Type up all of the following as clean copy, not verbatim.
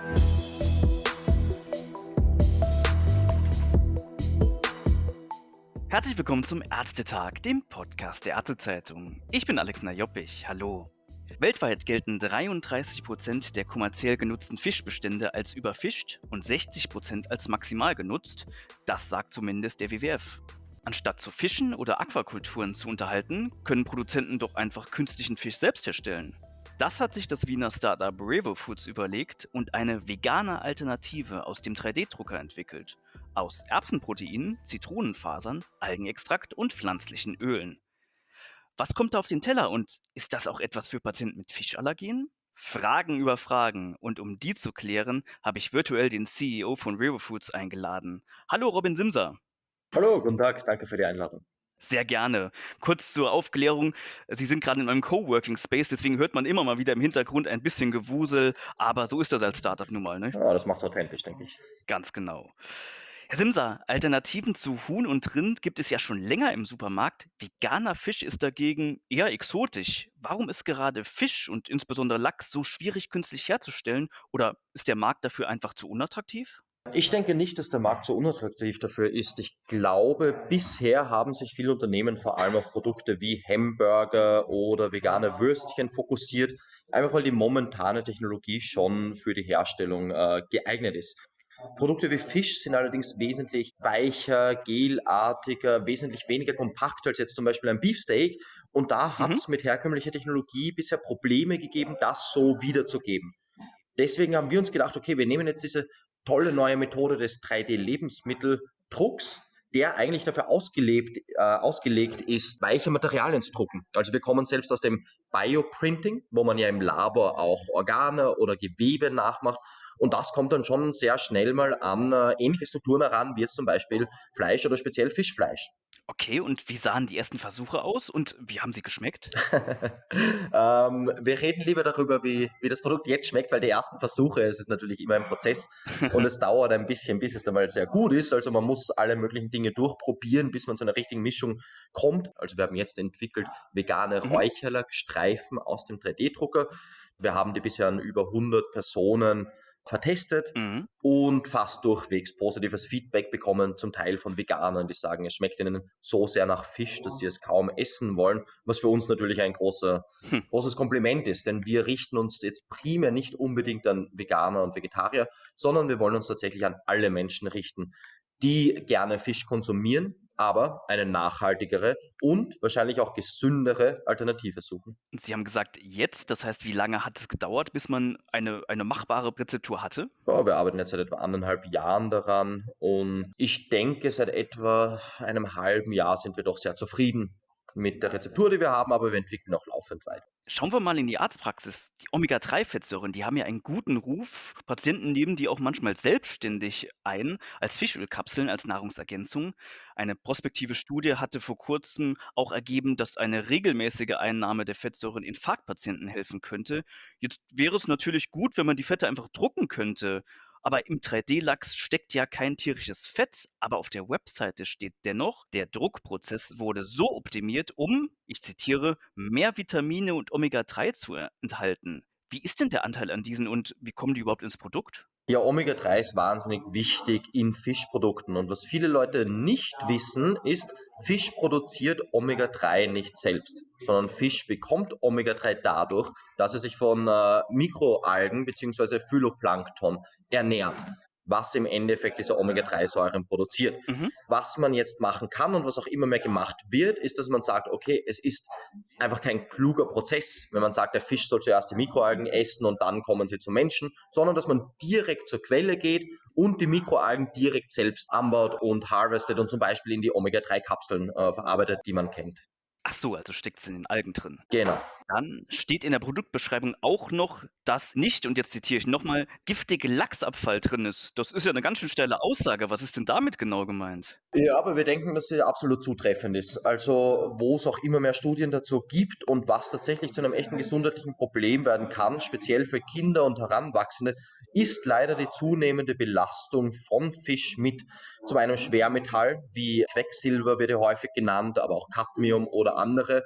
Herzlich willkommen zum Ärztetag, dem Podcast der Ärztezeitung. Ich bin Alexander Joppich, hallo. Weltweit gelten 33% der kommerziell genutzten Fischbestände als überfischt und 60% als maximal genutzt. Das sagt zumindest der WWF. Anstatt zu fischen oder Aquakulturen zu unterhalten, können Produzenten doch einfach künstlichen Fisch selbst herstellen. Das hat sich das Wiener Startup Revo Foods überlegt und eine vegane Alternative aus dem 3D-Drucker entwickelt. Aus Erbsenproteinen, Zitronenfasern, Algenextrakt und pflanzlichen Ölen. Was kommt da auf den Teller und ist das auch etwas für Patienten mit Fischallergien? Fragen über Fragen und um die zu klären, habe ich virtuell den CEO von Revo Foods eingeladen. Hallo Robin Simser. Hallo, guten Tag, danke für die Einladung. Sehr gerne. Kurz zur Aufklärung, Sie sind gerade in einem Coworking Space, deswegen hört man immer mal wieder im Hintergrund ein bisschen Gewusel, aber so ist das als Startup nun mal, ne? Ja, das macht's authentisch, denke ich. Ganz genau. Herr Simser, Alternativen zu Huhn und Rind gibt es ja schon länger im Supermarkt. Veganer Fisch ist dagegen eher exotisch. Warum ist gerade Fisch und insbesondere Lachs so schwierig künstlich herzustellen? Oder ist der Markt dafür einfach zu unattraktiv? Ich denke nicht, dass der Markt so unattraktiv dafür ist. Ich glaube, bisher haben sich viele Unternehmen vor allem auf Produkte wie Hamburger oder vegane Würstchen fokussiert, einfach weil die momentane Technologie schon für die Herstellung geeignet ist. Produkte wie Fisch sind allerdings wesentlich weicher, gelartiger, wesentlich weniger kompakt als jetzt zum Beispiel ein Beefsteak. Und da hat Mhm. es mit herkömmlicher Technologie bisher Probleme gegeben, das so wiederzugeben. Deswegen haben wir uns gedacht, okay, wir nehmen jetzt diese tolle neue Methode des 3D-Lebensmitteldrucks, der eigentlich dafür ausgelegt ist, weiche Materialien zu drucken. Also wir kommen selbst aus dem Bioprinting, wo man ja im Labor auch Organe oder Gewebe nachmacht. Und das kommt dann schon sehr schnell mal an ähnliche Strukturen heran, wie jetzt zum Beispiel Fleisch oder speziell Fischfleisch. Okay, und wie sahen die ersten Versuche aus und wie haben sie geschmeckt? Wir reden lieber darüber, wie das Produkt jetzt schmeckt, weil die ersten Versuche, es ist natürlich immer ein Prozess und es dauert ein bisschen, bis es dann mal sehr gut ist. Also man muss alle möglichen Dinge durchprobieren, bis man zu einer richtigen Mischung kommt. Also wir haben jetzt entwickelt vegane Mhm. Räucherlachsstreifen aus dem 3D-Drucker. Wir haben die bisher an über 100 Personen vertestet Mhm. und fast durchwegs positives Feedback bekommen, zum Teil von Veganern, die sagen, es schmeckt ihnen so sehr nach Fisch, dass sie es kaum essen wollen, was für uns natürlich ein Hm. großes Kompliment ist, denn wir richten uns jetzt primär nicht unbedingt an Veganer und Vegetarier, sondern wir wollen uns tatsächlich an alle Menschen richten, die gerne Fisch konsumieren, aber eine nachhaltigere und wahrscheinlich auch gesündere Alternative suchen. Und Sie haben gesagt, jetzt, das heißt, wie lange hat es gedauert, bis man eine machbare Rezeptur hatte? Ja, wir arbeiten jetzt seit etwa 1,5 Jahren daran und ich denke, seit etwa einem halben Jahr sind wir doch sehr zufrieden mit der Rezeptur, die wir haben, aber wir entwickeln auch laufend weiter. Schauen wir mal in die Arztpraxis. Die Omega-3-Fettsäuren, die haben ja einen guten Ruf. Patienten nehmen die auch manchmal selbstständig ein, als Fischölkapseln, als Nahrungsergänzung. Eine prospektive Studie hatte vor kurzem auch ergeben, dass eine regelmäßige Einnahme der Fettsäuren Infarktpatienten helfen könnte. Jetzt wäre es natürlich gut, wenn man die Fette einfach drucken könnte. Aber im 3D-Lachs steckt ja kein tierisches Fett, aber auf der Webseite steht dennoch, der Druckprozess wurde so optimiert, um, ich zitiere, mehr Vitamine und Omega-3 zu enthalten. Wie ist denn der Anteil an diesen und wie kommen die überhaupt ins Produkt? Ja, Omega-3 ist wahnsinnig wichtig in Fischprodukten. Und was viele Leute nicht wissen, ist, Fisch produziert Omega-3 nicht selbst, sondern Fisch bekommt Omega-3 dadurch, dass er sich von Mikroalgen bzw. Phytoplankton ernährt, was im Endeffekt diese Omega-3-Säuren produziert. Mhm. Was man jetzt machen kann und was auch immer mehr gemacht wird, ist, dass man sagt, okay, es ist einfach kein kluger Prozess, wenn man sagt, der Fisch soll zuerst die Mikroalgen essen und dann kommen sie zum Menschen, sondern dass man direkt zur Quelle geht und die Mikroalgen direkt selbst anbaut und harvestet und zum Beispiel in die Omega-3-Kapseln verarbeitet, die man kennt. Ach so, also steckt es in den Algen drin. Genau. Dann steht in der Produktbeschreibung auch noch, dass nicht, und jetzt zitiere ich nochmal, giftige Lachsabfall drin ist. Das ist ja eine ganz schön steile Aussage. Was ist denn damit genau gemeint? Ja, aber wir denken, dass sie absolut zutreffend ist. Also, wo es auch immer mehr Studien dazu gibt und was tatsächlich zu einem echten gesundheitlichen Problem werden kann, speziell für Kinder und Heranwachsende, ist leider die zunehmende Belastung von Fisch mit zum einen Schwermetall, wie Quecksilber wird ja häufig genannt, aber auch Cadmium oder andere.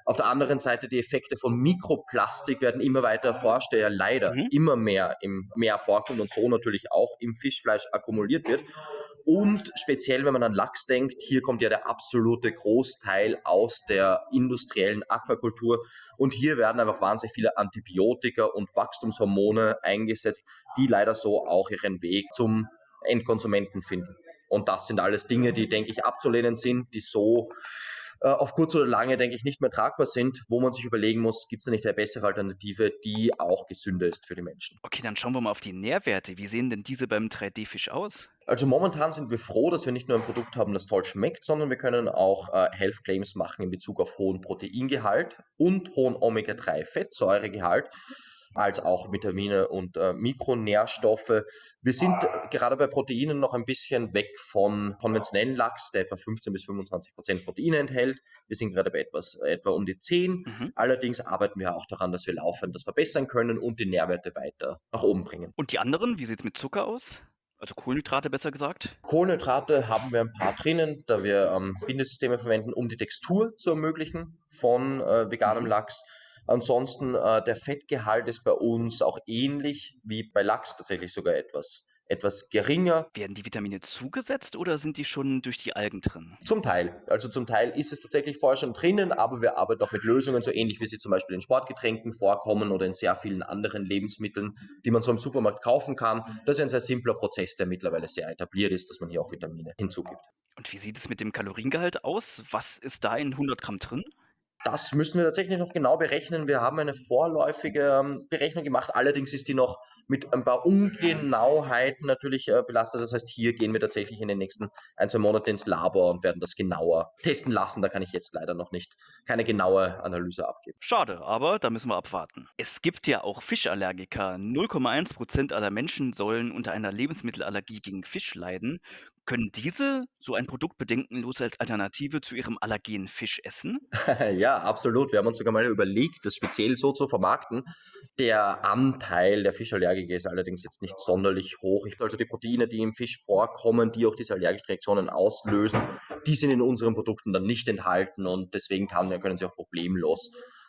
Auf der anderen Seite die Effekte von Mikroplastik werden immer weiter erforscht, der ja leider Mhm. immer mehr im Meer vorkommt und so natürlich auch im Fischfleisch akkumuliert wird. Und speziell, wenn man an Lachs denkt, hier kommt ja der absolute Großteil aus der industriellen Aquakultur. Und hier werden einfach wahnsinnig viele Antibiotika und Wachstumshormone eingesetzt, die leider so auch ihren Weg zum Endkonsumenten finden. Und das sind alles Dinge, die, denke ich, abzulehnen sind, die so auf kurz oder lange, denke ich, nicht mehr tragbar sind, wo man sich überlegen muss, gibt es da nicht eine bessere Alternative, die auch gesünder ist für die Menschen. Okay, dann schauen wir mal auf die Nährwerte. Wie sehen denn diese beim 3D-Fisch aus? Also momentan sind wir froh, dass wir nicht nur ein Produkt haben, das toll schmeckt, sondern wir können auch Health Claims machen in Bezug auf hohen Proteingehalt und hohen Omega-3-Fettsäuregehalt, als auch Vitamine und Mikronährstoffe. Wir sind gerade bei Proteinen noch ein bisschen weg von konventionellen Lachs, der etwa 15-25% Proteine enthält. Wir sind gerade bei etwa um die 10. Mhm. Allerdings arbeiten wir auch daran, dass wir laufend das verbessern können und die Nährwerte weiter nach oben bringen. Und die anderen, wie sieht es mit Zucker aus? Also Kohlenhydrate besser gesagt? Kohlenhydrate haben wir ein paar drinnen, da wir Bindesysteme verwenden, um die Textur zu ermöglichen von veganem Mhm. Lachs. Ansonsten der Fettgehalt ist bei uns auch ähnlich wie bei Lachs, tatsächlich sogar etwas geringer. Werden die Vitamine zugesetzt oder sind die schon durch die Algen drin? Zum Teil. Also zum Teil ist es tatsächlich vorher schon drinnen, aber wir arbeiten auch mit Lösungen, so ähnlich wie sie zum Beispiel in Sportgetränken vorkommen oder in sehr vielen anderen Lebensmitteln, die man so im Supermarkt kaufen kann. Das ist ein sehr simpler Prozess, der mittlerweile sehr etabliert ist, dass man hier auch Vitamine hinzugibt. Und wie sieht es mit dem Kaloriengehalt aus? Was ist da in 100 Gramm drin? Das müssen wir tatsächlich noch genau berechnen. Wir haben eine vorläufige Berechnung gemacht, allerdings ist die noch mit ein paar Ungenauheiten natürlich belastet. Das heißt, hier gehen wir tatsächlich in den nächsten 1, 2 Monaten ins Labor und werden das genauer testen lassen. Da kann ich jetzt leider noch nicht keine genaue Analyse abgeben. Schade, aber da müssen wir abwarten. Es gibt ja auch Fischallergiker. 0,1% aller Menschen sollen unter einer Lebensmittelallergie gegen Fisch leiden. Können diese so ein Produkt bedenkenlos als Alternative zu ihrem allergenen Fisch essen? Ja, absolut. Wir haben uns sogar mal überlegt, das speziell so zu vermarkten. Der Anteil der Fischallergiker ist allerdings jetzt nicht sonderlich hoch. Also die Proteine, die im Fisch vorkommen, die auch diese allergischen Reaktionen auslösen, die sind in unseren Produkten dann nicht enthalten und deswegen können sie auch problemlos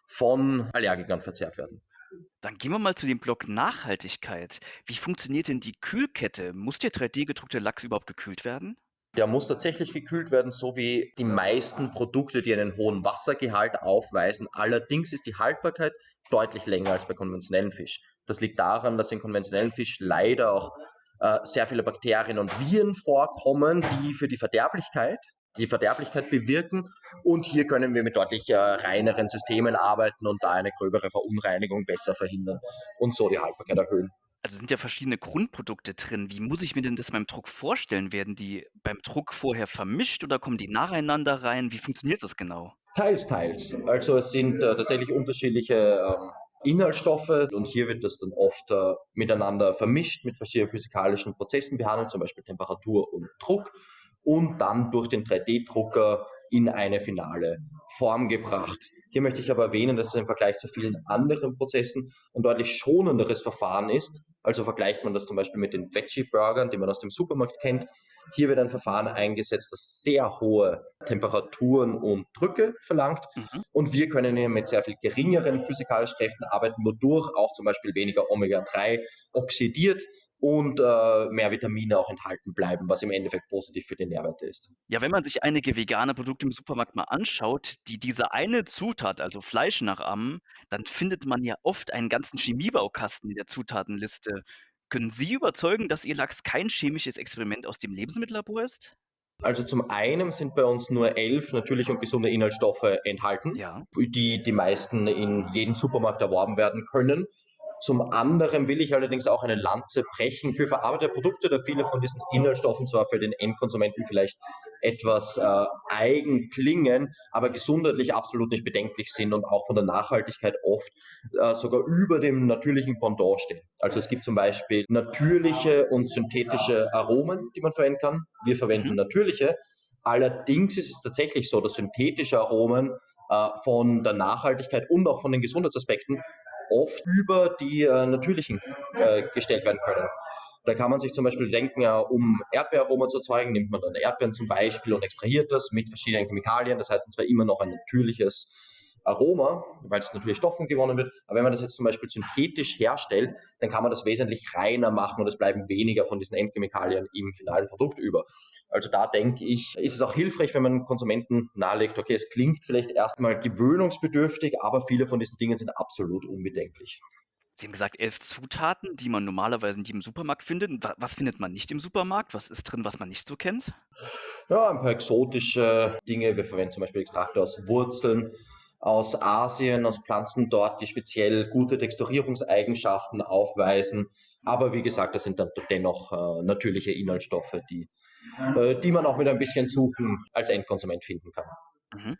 von Allergikern verzehrt werden. Dann gehen wir mal zu dem Block Nachhaltigkeit. Wie funktioniert denn die Kühlkette? Muss der 3D-gedruckte Lachs überhaupt gekühlt werden? Der muss tatsächlich gekühlt werden, so wie die meisten Produkte, die einen hohen Wassergehalt aufweisen. Allerdings ist die Haltbarkeit deutlich länger als bei konventionellen Fisch. Das liegt daran, dass in konventionellen Fisch leider auch sehr viele Bakterien und Viren vorkommen, die für die Verderblichkeit bewirken. Und hier können wir mit deutlich reineren Systemen arbeiten und da eine gröbere Verunreinigung besser verhindern und so die Haltbarkeit erhöhen. Also sind ja verschiedene Grundprodukte drin. Wie muss ich mir denn das beim Druck vorstellen? Werden die beim Druck vorher vermischt oder kommen die nacheinander rein? Wie funktioniert das genau? Teils, teils. Also es sind tatsächlich unterschiedliche Inhaltsstoffe und hier wird das dann oft miteinander vermischt, mit verschiedenen physikalischen Prozessen behandelt, zum Beispiel Temperatur und Druck und dann durch den 3D-Drucker in eine finale Form gebracht. Hier möchte ich aber erwähnen, dass es im Vergleich zu vielen anderen Prozessen ein deutlich schonenderes Verfahren ist. Also vergleicht man das zum Beispiel mit den Veggie-Burgern, die man aus dem Supermarkt kennt. Hier wird ein Verfahren eingesetzt, das sehr hohe Temperaturen und Drücke verlangt. Mhm. Und wir können hier mit sehr viel geringeren physikalischen Kräften arbeiten, wodurch auch zum Beispiel weniger Omega-3 oxidiert und mehr Vitamine auch enthalten bleiben, was im Endeffekt positiv für die Nährwerte ist. Ja, wenn man sich einige vegane Produkte im Supermarkt mal anschaut, die diese eine Zutat, also Fleisch, nachahmen, dann findet man ja oft einen ganzen Chemiebaukasten in der Zutatenliste. Können Sie überzeugen, dass Ihr Lachs kein chemisches Experiment aus dem Lebensmittellabor ist? Also zum einen sind bei uns nur 11 natürliche und gesunde Inhaltsstoffe enthalten, Ja. die meisten in jedem Supermarkt erworben werden können. Zum anderen will ich allerdings auch eine Lanze brechen für verarbeitete Produkte, da viele von diesen Inhaltsstoffen zwar für den Endkonsumenten vielleicht etwas eigen klingen, aber gesundheitlich absolut nicht bedenklich sind und auch von der Nachhaltigkeit oft sogar über dem natürlichen Pendant stehen. Also es gibt zum Beispiel natürliche und synthetische Aromen, die man verwenden kann. Wir verwenden Mhm. natürliche. Allerdings ist es tatsächlich so, dass synthetische Aromen von der Nachhaltigkeit und auch von den Gesundheitsaspekten oft über die natürlichen gestellt werden können. Da kann man sich zum Beispiel denken, um Erdbeeraroma zu erzeugen, nimmt man dann Erdbeeren zum Beispiel und extrahiert das mit verschiedenen Chemikalien. Das heißt, und zwar immer noch ein natürliches Aroma, weil es natürlich Stoffen gewonnen wird. Aber wenn man das jetzt zum Beispiel synthetisch herstellt, dann kann man das wesentlich reiner machen und es bleiben weniger von diesen Endchemikalien im finalen Produkt über. Also da denke ich, ist es auch hilfreich, wenn man Konsumenten nahelegt, okay, es klingt vielleicht erstmal gewöhnungsbedürftig, aber viele von diesen Dingen sind absolut unbedenklich. Sie haben gesagt, 11 Zutaten, die man normalerweise in jedem Supermarkt findet. Was findet man nicht im Supermarkt? Was ist drin, was man nicht so kennt? Ja, ein paar exotische Dinge. Wir verwenden zum Beispiel Extrakte aus Wurzeln aus Asien, aus Pflanzen dort, die speziell gute Texturierungseigenschaften aufweisen. Aber wie gesagt, das sind dann dennoch natürliche Inhaltsstoffe, die man auch mit ein bisschen Suchen als Endkonsument finden kann. Mhm.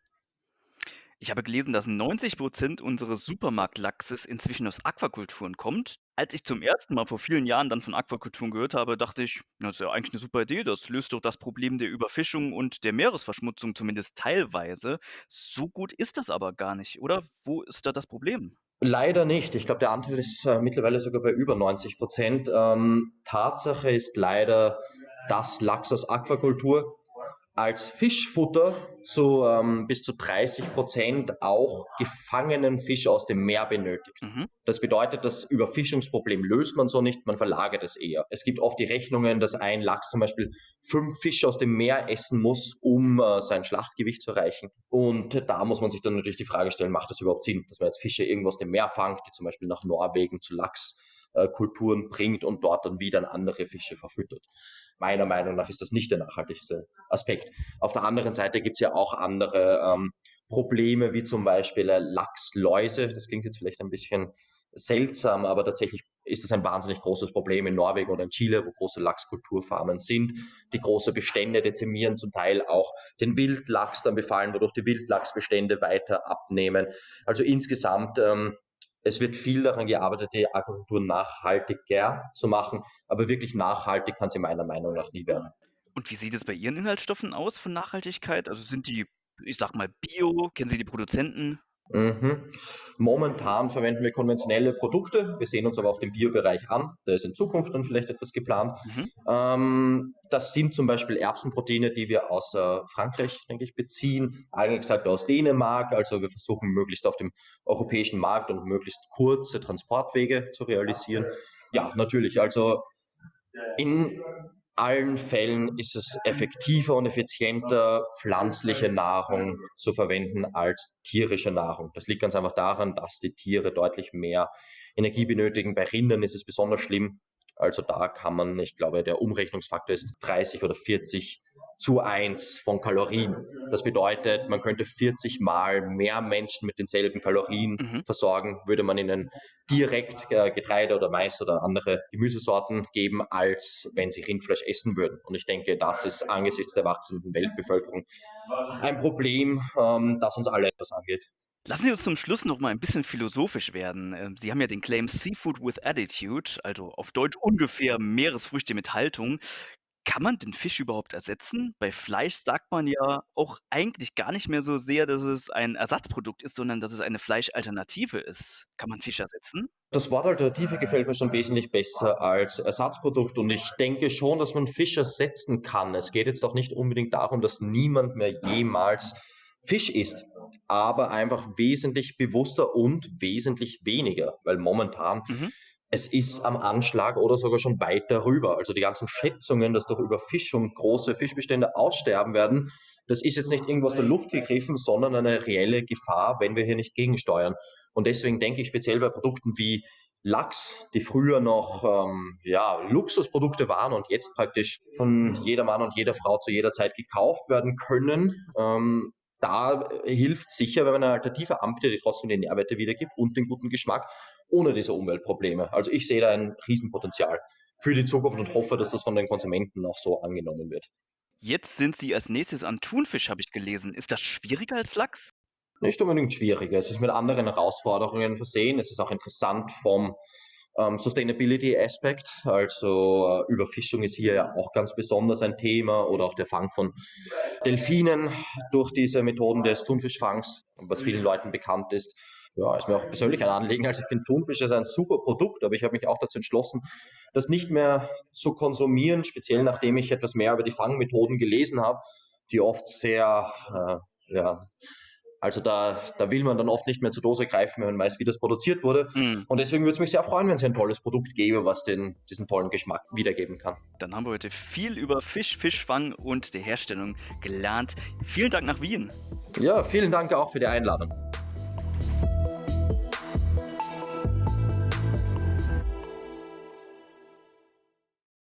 Ich habe gelesen, dass 90% unseres Supermarktlachses inzwischen aus Aquakulturen kommt. Als ich zum ersten Mal vor vielen Jahren dann von Aquakulturen gehört habe, dachte ich, das ist ja eigentlich eine super Idee. Das löst doch das Problem der Überfischung und der Meeresverschmutzung zumindest teilweise. So gut ist das aber gar nicht, oder? Wo ist da das Problem? Leider nicht. Ich glaube, der Anteil ist mittlerweile sogar bei über 90%. Tatsache ist leider, dass Lachs aus Aquakultur als Fischfutter zu bis zu 30% auch gefangenen Fisch aus dem Meer benötigt. Mhm. Das bedeutet, das Überfischungsproblem löst man so nicht, man verlagert es eher. Es gibt oft die Rechnungen, dass ein Lachs zum Beispiel 5 Fische aus dem Meer essen muss, um sein Schlachtgewicht zu erreichen. Und da muss man sich dann natürlich die Frage stellen, macht das überhaupt Sinn, dass man jetzt Fische irgendwo aus dem Meer fangt, die zum Beispiel nach Norwegen zu Lachskulturen bringt und dort dann wieder andere Fische verfüttert. Meiner Meinung nach ist das nicht der nachhaltigste Aspekt. Auf der anderen Seite gibt es ja auch andere Probleme, wie zum Beispiel Lachsläuse. Das klingt jetzt vielleicht ein bisschen seltsam, aber tatsächlich ist es ein wahnsinnig großes Problem in Norwegen oder in Chile, wo große Lachskulturfarmen sind, die große Bestände dezimieren, zum Teil auch den Wildlachs dann befallen, wodurch die Wildlachsbestände weiter abnehmen. Also insgesamt, es wird viel daran gearbeitet, die Aquakultur nachhaltiger zu machen, aber wirklich nachhaltig kann sie meiner Meinung nach nie werden. Und wie sieht es bei Ihren Inhaltsstoffen aus von Nachhaltigkeit? Also sind die, ich sag mal, bio? Kennen Sie die Produzenten? Mhm. Momentan verwenden wir konventionelle Produkte. Wir sehen uns aber auch den Biobereich an. Da ist in Zukunft dann vielleicht etwas geplant. Mhm. Das sind zum Beispiel Erbsenproteine, die wir aus Frankreich, denke ich, beziehen. Eigentlich gesagt aus Dänemark. Also wir versuchen möglichst auf dem europäischen Markt und möglichst kurze Transportwege zu realisieren. Ja, natürlich. Also in allen Fällen ist es effektiver und effizienter, pflanzliche Nahrung zu verwenden als tierische Nahrung. Das liegt ganz einfach daran, dass die Tiere deutlich mehr Energie benötigen. Bei Rindern ist es besonders schlimm. Also da kann man, ich glaube, der Umrechnungsfaktor ist 30 oder 40:1 von Kalorien. Das bedeutet, man könnte 40 Mal mehr Menschen mit denselben Kalorien Mhm. versorgen, würde man ihnen direkt Getreide oder Mais oder andere Gemüsesorten geben, als wenn sie Rindfleisch essen würden. Und ich denke, das ist angesichts der wachsenden Weltbevölkerung ein Problem, das uns alle etwas angeht. Lassen Sie uns zum Schluss noch mal ein bisschen philosophisch werden. Sie haben ja den Claim Seafood with Attitude, also auf Deutsch ungefähr Meeresfrüchte mit Haltung. Kann man den Fisch überhaupt ersetzen? Bei Fleisch sagt man ja auch eigentlich gar nicht mehr so sehr, dass es ein Ersatzprodukt ist, sondern dass es eine Fleischalternative ist. Kann man Fisch ersetzen? Das Wort Alternative gefällt mir schon wesentlich besser als Ersatzprodukt und ich denke schon, dass man Fisch ersetzen kann. Es geht jetzt auch nicht unbedingt darum, dass niemand mehr jemals Fisch isst, aber einfach wesentlich bewusster und wesentlich weniger, weil momentan Mhm. es ist am Anschlag oder sogar schon weit darüber. Also die ganzen Schätzungen, dass durch Überfischung große Fischbestände aussterben werden, das ist jetzt nicht irgendwo aus der Luft gegriffen, sondern eine reelle Gefahr, wenn wir hier nicht gegensteuern. Und deswegen denke ich speziell bei Produkten wie Lachs, die früher noch ja, Luxusprodukte waren und jetzt praktisch von jeder Mann und jeder Frau zu jeder Zeit gekauft werden können. Da hilft sicher, wenn man eine Alternative anbietet, die trotzdem die Nährwerte wiedergibt und den guten Geschmack, ohne diese Umweltprobleme. Also ich sehe da ein Riesenpotenzial für die Zukunft und hoffe, dass das von den Konsumenten auch so angenommen wird. Jetzt sind Sie als Nächstes an Thunfisch, habe ich gelesen. Ist das schwieriger als Lachs? Nicht unbedingt schwieriger. Es ist mit anderen Herausforderungen versehen. Es ist auch interessant vom Sustainability-Aspekt. Also Überfischung ist hier ja auch ganz besonders ein Thema oder auch der Fang von Delfinen durch diese Methoden des Thunfischfangs, was vielen Leuten bekannt ist. Ja, ist mir auch persönlich ein Anliegen. Also ich finde Thunfisch ist ein super Produkt, aber ich habe mich auch dazu entschlossen, das nicht mehr zu konsumieren, speziell nachdem ich etwas mehr über die Fangmethoden gelesen habe, die oft sehr ja, Also da will man dann oft nicht mehr zur Dose greifen, wenn man weiß, wie das produziert wurde. Mm. Und deswegen würde es mich sehr freuen, wenn es ein tolles Produkt gäbe, was diesen tollen Geschmack wiedergeben kann. Dann haben wir heute viel über Fisch, Fischfang und die Herstellung gelernt. Vielen Dank nach Wien. Ja, vielen Dank auch für die Einladung.